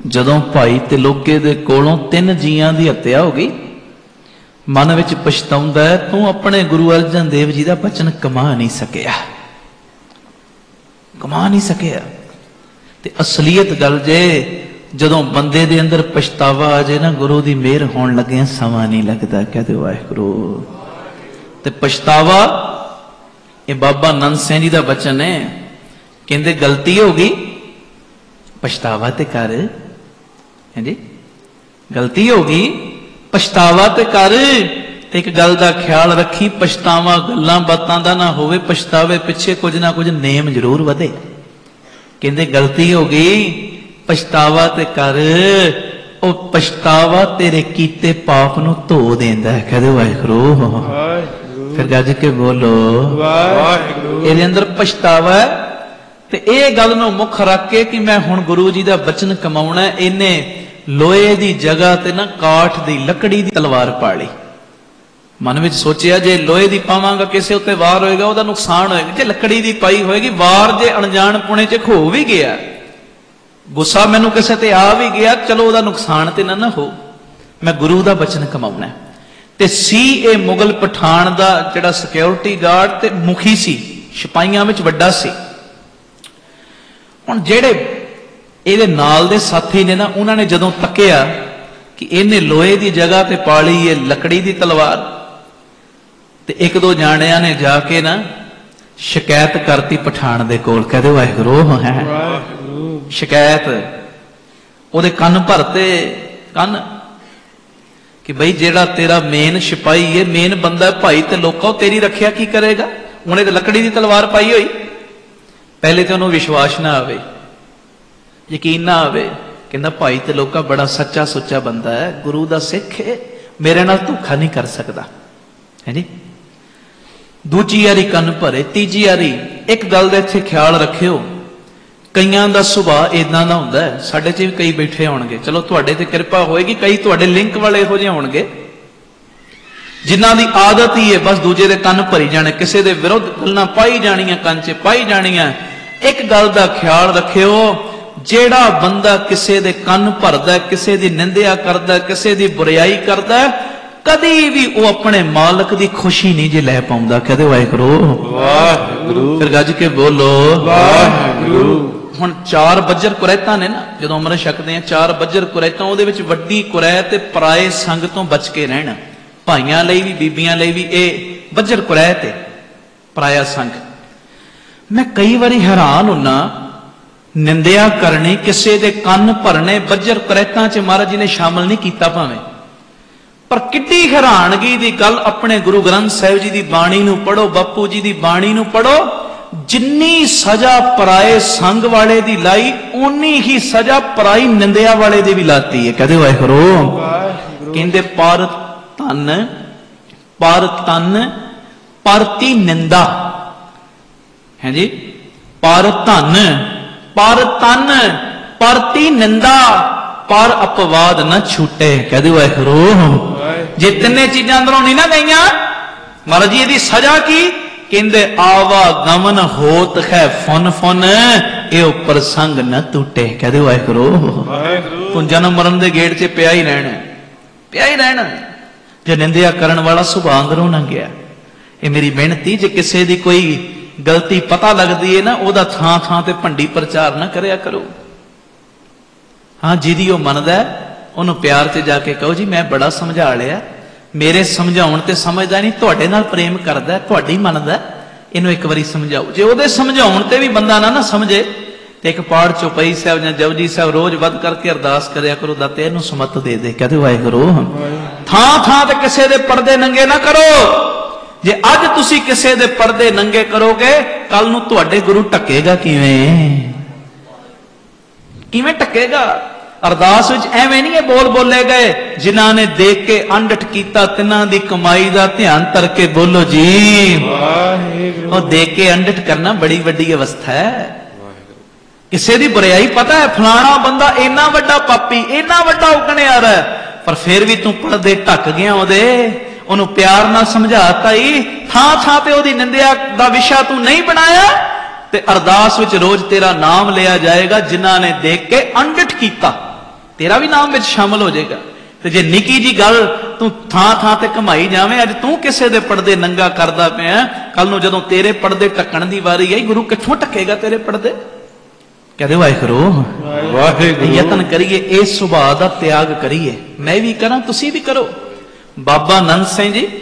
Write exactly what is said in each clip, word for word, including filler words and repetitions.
जदों भाई तिलोके दे कोलों तीन जियां दी हत्या हो गई, मन विच पछताउंदा है, तू अपने गुरु अर्जन देव जी का बचन कमा नहीं सकिया, कमा नहीं सकिया। ते असलीयत गल जे जदों बंदे दे अंदर पछतावा आ जाए ना, गुरु की मेहर होण लगे समा नहीं लगता। कहते वाहिगुरू। ते पछतावा ये बाबा नंद सिंह जी का बचन है, कहते गलती हो गई पछतावा ते कर, है जी, गलती हो गई पछतावा ते कर। एक गल का ख्याल रखी, पछतावा गल्लां बातां दा ना होवे, पछतावे पिछे कुछ ना कुछ नेम जरूर वधे। कहते गलती हो गई पछतावा ते कर, ओ पछतावा तेरे कीते पाप नूं धो देंदा है। कहदे वाहिगुरू। फिर गज के बोलो वाहिगुरू। इहदे अंदर पछतावा है ते इह गल नूं मुख रख के कि मैं हुण गुरु जी दा बचन कमाउणा, इन्ने लोहे दी जगह ते ना काठ दी लकड़ी दी तलवार पा लई। मन विच सोचिया जे लोहे दी पावांगा किसे उत्ते वार होएगा ओहदा नुकसान होएगा, जे लकड़ी दी पाई होएगी वार जे अणजाण पुणे च खो भी गया, गुस्सा मैनू किसे ते आ भी गया, चलो ओहदा नुकसान ते ना ना हो, मैं गुरु दा बचन कमाउणा। ते सी ए मुगल पठान दा जिहड़ा सिक्योरिटी गार्ड ते मुखी सी, सिपाहियां विच वड्डा सी। हुण जिहड़े ਇਹਦੇ नाल दे साथी ने ना, उन्होंने जदों तकिया कि इन्हें लोहे की जगह ते पा ली है लकड़ी की तलवार, ते एक दो जाणियां ने जाके ना शिकायत करती पठान दे कोल। कहदे वाहिगुरू है शिकायत, ओदे कन भरते कन कि बई जेड़ा तेरा मेन सिपाही है, मेन बंदा है भाई ते लोका, तेरी रखिया की करेगा? उन्हें तो लकड़ी की तलवार पाई हुई। पहले तो उन्होंने विश्वास ना आवे, यकीन ना आवे, कहना भाई ते लोका बड़ा सच्चा सुच्चा बंदा है, गुरु दा सिख है, मेरे नाल धोखा नहीं कर सकता, है जी। दूजी वारी कन भरे, तीजी वारी एक गल दा इत्थे ख्याल रखियो, कईयां दा सुभाव इदां दा हुंदा है, साडे च भी कई बैठे होणगे, चलो तुहाडे ते किरपा होएगी, कई तुहाडे लिंक वाले इहो जिहे होणगे जिन्हां दी आदत ही है बस दूजे दे कन भरी जाने, किसे दे विरुद्ध गल्लां पाई जाणियां, कंन च पाई जाणियां। एक गल दा ख्याल रखियो, जेड़ा बंदा किसे दे कन भरदा, किसे दी निंदिया करदा, किसे दी बुराई करदा, कदी भी वो अपने मालक दी खुशी नहीं जे लै पाउंदा। कहदे वाहिगुरू वाहिगुरू। फिर गज के बोलो वाहिगुरू। हुण चार बज्जर कुरैतां ने ना, जदों अमृत छकदे आ चार बज्जर कुरैतां, उहदे विच वड्डी कुरैत पराए संग तो बच के रहना, भाइयां लई भी बीबियां लई भी ये बज्जर कुरैत है, पराया संग। मैं कई बारी हैरान हुन्ना, निंदिया करनी, किसे दे कन भरने, बज्जर कुरैतां च महाराज जी ने शामिल नहीं कीता भावें, पर किड्डी हैरानगी दी गल, अपने गुरु ग्रंथ साहिब जी दी बाणी नूं पढ़ो, बापू जी दी बाणी नूं पढ़ो, जिन्नी सजा पराए संग वाले दी लाई, उन्नी ही सजा पराई निंदिया वाले दी भी लाती है। कहदे वाहिगुरू। कहंदे पर तन पर तन परती निंदा, है जी, पर धन पर तन परती निंदा, पर अपवाद न छूटे। कहदे वाहिगुरू। जे तिन्ने चीजां अंदरों नहीं ना गईयां, महाराज जी इहदी सजा की? कहंदे आवा गमन होत है फुन फुन, ए उपर संग न टूटे। कहदे वाहिगुरू। तू जन्म मरण दे गेड़ च पिया ही रहना, पिया ही रहना, जे निंदिया करन वाला सुभाव अंदरों ना गया। ये मेरी बेनती, जे किसी दी कोई गलती पता लगती है ना, ओदा थां थां ते भंडी प्रचार ना करया करो। हाँ, जिहदी ओह मनदा उन्होंने प्यार से जाके कहो जी मैं बड़ा समझा लिया, मेरे समझाउण ते समझदा नहीं, तुहाडे नाल प्रेम करदा, तुहाडी मनदा, इहनूं एक बारी समझाओ। जे ओहदे समझाउण ते भी बंदा ना ना समझे, ते एक पाठ चौपाई साहब जां जपजी साहब रोज वध करके अरदास करया करो, दाते इहनूं समत दे दे। कहदे वाहिगुरू। थां थां ते किसे दे पर्दे नंगे ना करो। जे अज तुसी किसे दे पर्दे नंगे करोगे, कल नूं तुहाडे गुरु ढकेगा किवें? किवें ढकेगा? अरदास विच एवें नहीं बोल बोले गए, जिन्हां ने देख के अंडठ कीता तिन्हां दी कमाई दा ध्यान करके बोलो जी वाहिगुरू। और देख के अंडठ करना बड़ी वड्डी अवस्था है। किसे दी बुराई पता है, फलाना बंदा इन्ना वड्डा पापी, इन्ना वड्डा उगने आ रहा है, पर फिर भी तू पर्दे ढक गया ओदे, ओनू प्यार नाल समझाता ही, थां थां ते ओदी निंदिया दा विषा तू नहीं बनाया, ते अरदास विच रोज तेरा नाम लिया जाएगा, जिन्हां ने देख के अंडठ कीता। तेरा भी नाम विच शामिल हो जाएगा। ते जे निकी जी गल तू थां थां ते घमाई जावे, अज तू किसे दे पर्दे नंगा करदा पिया, कल नूं जदों तेरे पर्दे ढकण दी वारी आई, गुरु कित्थों ढकेगा तेरे पर्दे? कहदे वाहिगुरू वाहिगुरू यतन करिए, इस सुभाव दा त्याग करिए। मैं भी करा, तुसी भी करो। बाबा नंद सिंह जी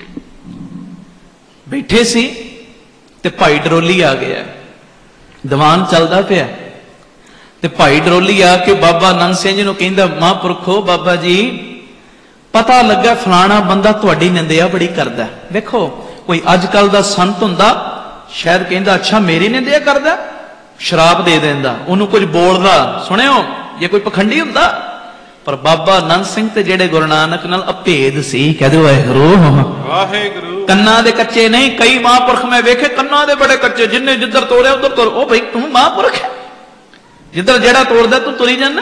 बैठे सी ते भाई डरोली आ गया, दीवान चलदा पिया ते भाई डरोली आके बाबा नंद सिंह जी नूं कहंदा, महापुरखो बाबा जी पता लगा फलाना बंदा तुहाडी निंदिया बड़ी करदा। देखो कोई अजकल दा संत हुंदा शायद कहंदा अच्छा मेरी निंदिया करदा, शराब दे देंदा, उन्होंने कुछ बोलदा सुनियो ये कोई पखंडी हुंदा। पर बाबा नंद सिंह ते जेड़े गुरु नानक नाल अभेद सी, कहदे वाहिगुरू वाहिगुरू कन्ना दे कच्चे नहीं, कई महापुरख मैं वेखे कन्ना दे बड़े कच्चे, जिन्ने जिधर तोड़े उधर तोड़। ओ भाई तू महापुरख है, जिधर जेड़ा तोड़दा तू तुरी जाना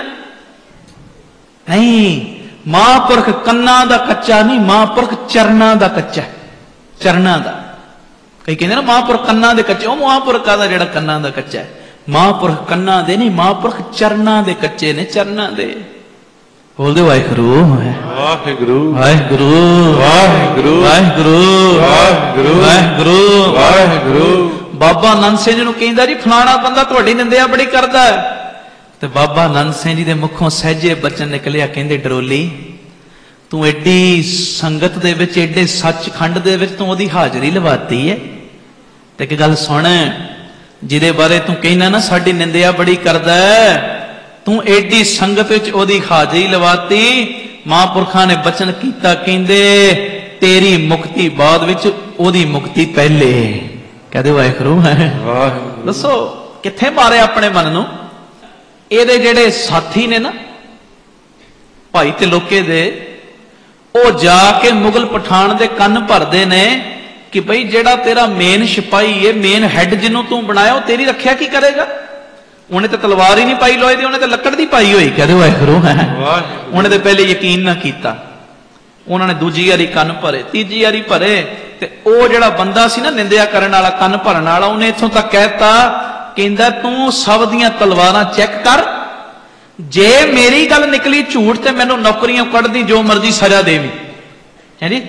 नहीं। महापुरख कन्ना दा कच्चा नहीं, महापुरख चरना दा कच्चा, चरना दा। कई कहते ना महापुरख कन्ना दे कच्चे, ओ महापुरख का जेड़ा कन्ना दा कच्चा है। महापुरख कन्ना दे नहीं, महापुरख चरना दे कच्चे ने, चरना दे। बोल दे वाहिगुरू वाहिगुरू वाहिगुरू वाहिगुरू वाहिगुरू वाहिगुरू वाहिगुरू वाहिगुरू। बाबा नंद सिंह जी नूं कहंदा जी फलाना बंदा तुहाडी निंदिया बड़ी करदा है। ते बाबा नंद सिंह जी दे मुखों सहजे बचन निकलिया, कहंदे डरोली तू एडी संगत दे विच, एडे सचखंड दे विच तू ओदी हाजरी लवाती है। ते एक गल सुन, जिहदे बारे तू कहना ना साडी निंदिया बड़ी करदा है, तू एडी संगत विच ओदी हाजरी लवाती। महापुरखां ने बचन कीता, कहंदे तेरी मुक्ति बाद विच, ओदी मुक्ति पहले। कहदे वाहिगुरू है दसो कित्थे मारे अपने मन नूं। ਇਹਦੇ ਜਿਹੜੇ ਸਾਥੀ ਨੇ ਨਾ ਭਾਈ ਤਿਲੋਕੇ ਦੇ, ਉਹ ਜਾ ਕੇ ਮੁਗਲ ਪਠਾਨ ਦੇ ਕੰਨ ਭਰਦੇ ਨੇ ਕਿ ਬਈ ਜਿਹੜਾ ਤੇਰਾ ਮੇਨ ਸਿਪਾਹੀ ਹੈ, ਮੇਨ ਹੈਡ ਜਿਹਨੂੰ ਤੂੰ ਬਣਾਇਆ, ਉਹ ਤੇਰੀ ਰੱਖਿਆ ਕੀ ਕਰੇਗਾ? ਉਹਨੇ ਤਾਂ ਤਲਵਾਰ ਹੀ ਨਹੀਂ ਪਾਈ ਲੋਹੇ ਦੀ, ਉਹਨੇ ਤਾਂ ਲੱਕੜ ਦੀ ਪਾਈ ਹੋਈ। ਕਹਿੰਦੇ ਵਾਹਿਗੁਰੂ ਹੈ। ਉਹਨੇ ਤਾਂ ਪਹਿਲੇ ਯਕੀਨ ਨਾ ਕੀਤਾ, ਉਹਨਾਂ ਨੇ ਦੂਜੀ ਵਾਰੀ ਕੰਨ ਭਰੇ, ਤੀਜੀ ਵਾਰੀ ਭਰੇ, ਤੇ ਉਹ ਜਿਹੜਾ ਬੰਦਾ ਸੀ ਨਾ ਨਿੰਦਿਆ ਕਰਨ ਵਾਲਾ, ਕੰਨ ਭਰਨ ਵਾਲਾ, ਉਹਨੇ ਇੱਥੋਂ ਤੱਕ ਕਹਿਤਾ, ਕਹਿੰਦਾ ਤੂੰ ਸਭ ਦੀਆਂ ਤਲਵਾਰਾਂ ਚੈੱਕ ਕਰ, ਜੇ ਮੇਰੀ ਗੱਲ ਨਿਕਲੀ ਝੂਠ ਤੇ ਮੈਨੂੰ ਨੌਕਰੀਆਂ ਕੱਢਦੀ, ਜੋ ਮਰਜ਼ੀ ਸਜ਼ਾ ਦੇਵੀਂ ਹੈ ਜੀ,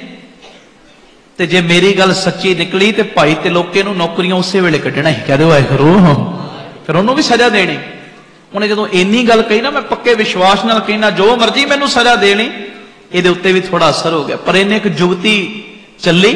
ਤੇ ਜੇ ਮੇਰੀ ਗੱਲ ਸੱਚੀ ਨਿਕਲੀ ਤੇ ਭਾਈ ਤਿਲੋਕੇ ਨੂੰ ਨੌਕਰੀਆਂ ਉਸੇ ਵੇਲੇ ਕੱਢਣਾ ਹੀ। ਕਹਦੇ ਵਾਹਿਗੁਰੂ, ਫਿਰ ਉਹਨੂੰ ਵੀ ਸਜ਼ਾ ਦੇਣੀ। ਉਹਨੇ ਜਦੋਂ ਇੰਨੀ ਗੱਲ ਕਹੀ ਨਾ, ਮੈਂ ਪੱਕੇ ਵਿਸ਼ਵਾਸ ਨਾਲ ਕਹਿਣਾ ਜੋ ਮਰਜ਼ੀ ਮੈਨੂੰ ਸਜ਼ਾ ਦੇਣੀ। ਇਹਦੇ ਉੱਤੇ ਵੀ ਥੋੜਾ ਅਸਰ ਹੋ ਗਿਆ। ਪਰ ਇਹਨੇ ਇੱਕ ਜੁਗਤੀ ਚੱਲੀ,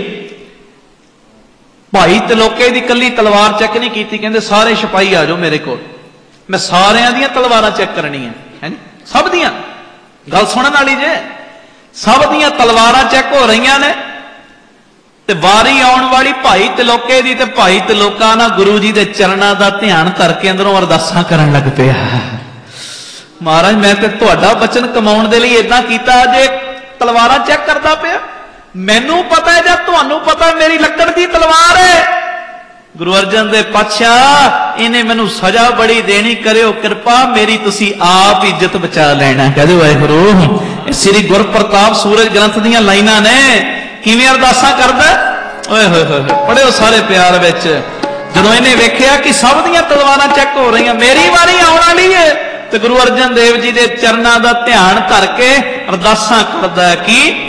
ਭਾਈ ਤਿਲੋਕੇ ਦੀ ਕੱਲੀ ਤਲਵਾਰ ਚੈੱਕ ਨਹੀਂ ਕੀਤੀ। ਕਹਿੰਦੇ ਸਾਰੇ ਸਿਪਾਹੀ ਆ ਜਾਓ ਮੇਰੇ ਕੋਲ, ਮੈਂ ਸਾਰਿਆਂ ਦੀਆਂ ਤਲਵਾਰਾਂ ਚੈੱਕ ਕਰਨੀਆਂ ਹੈ, ਸਭ ਦੀਆਂ। ਗੱਲ ਸੁਣਨ ਵਾਲੀ ਜੇ, ਸਭ ਦੀਆਂ ਤਲਵਾਰਾਂ ਚੈੱਕ ਹੋ ਰਹੀਆਂ ਨੇ, ਤੇ ਵਾਰੀ ਆਉਣ ਵਾਲੀ ਭਾਈ ਤਿਲੋਕੇ ਦੀ, ਤੇ ਭਾਈ ਤਿਲੋਕਾ ਨਾ ਗੁਰੂ ਜੀ ਦੇ ਚਰਨਾਂ ਦਾ ਧਿਆਨ ਧਰ ਕੇ ਅੰਦਰੋਂ ਅਰਦਾਸਾਂ ਕਰਨ ਲੱਗ ਪਿਆ। ਮਹਾਰਾਜ ਮੈਂ ਤੇ ਤੁਹਾਡਾ ਬਚਨ ਕਮਾਉਣ ਦੇ ਲਈ ਏਦਾਂ ਕੀਤਾ, ਜੇ ਤਲਵਾਰਾਂ ਚੈੱਕ ਕਰਦਾ ਪਿਆ, ਮੈਨੂੰ ਪਤਾ ਹੈ ਜਾਂ ਤੁਹਾਨੂੰ ਪਤਾ ਮੇਰੀ ਲੱਕੜ ਦੀ ਤਲਵਾਰ ਹੈ। ਗੁਰੂ ਅਰਜਨ ਦੇ ਪਾਤਸ਼ਾਹ ਇਹਨੇ ਮੈਨੂੰ ਸਜ਼ਾ ਬੜੀ ਦੇਣੀ, ਕਰਿਓ ਕਿਰਪਾ, ਮੇਰੀ ਤੁਸੀਂ ਆਪ ਇੱਜ਼ਤ ਬਚਾ ਲੈਣਾ। ਕਹਦੇ ਵਾਹਿਗੁਰੂ, ਇਹ ਸ੍ਰੀ ਗੁਰਪ੍ਰਤਾਪ ਸੂਰਜ ਗ੍ਰੰਥ ਦੀਆਂ ਲਾਈਨਾਂ ਨੇ। ਕਿਵੇਂ ਅਰਦਾਸਾਂ ਕਰਦਾ, ਓਏ ਹੋਏ ਹੋਏ, ਪੜਿਓ ਸਾਰੇ ਪਿਆਰ ਵਿੱਚ। ਜਦੋਂ ਇਹਨੇ ਵੇਖਿਆ ਕਿ ਸਭ ਦੀਆਂ ਤਲਵਾਰਾਂ ਚੈੱਕ ਹੋ ਰਹੀਆਂ, ਮੇਰੀ ਵਾਰੀ ਆਉਣ ਵਾਲੀ ਹੈ, ਤੇ ਗੁਰੂ ਅਰਜਨ ਦੇਵ ਜੀ ਦੇ ਚਰਨਾਂ ਦਾ ਧਿਆਨ ਧਰ ਕੇ ਅਰਦਾਸਾਂ ਕਰਦਾ ਕਿ